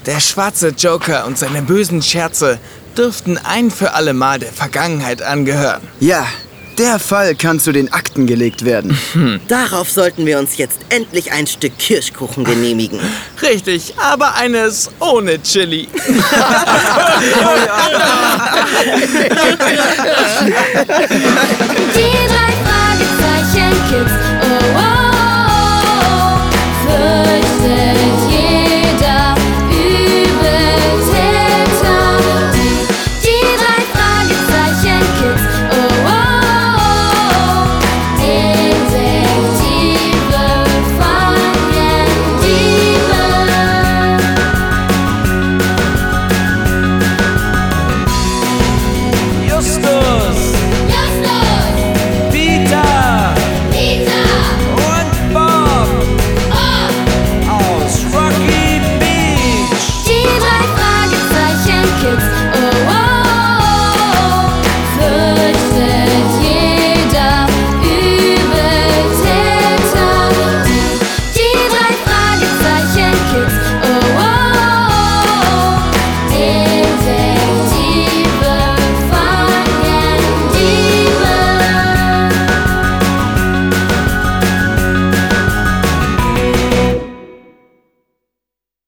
Der schwarze Joker und seine bösen Scherze dürften ein für alle Mal der Vergangenheit angehören. Ja, der Fall kann zu den Akten gelegt werden. Darauf sollten wir uns jetzt endlich ein Stück Kirschkuchen genehmigen. Richtig, aber eines ohne Chili. Die 3 Fragezeichen Kids. Oh, oh, oh, oh. Fürchtet jeder.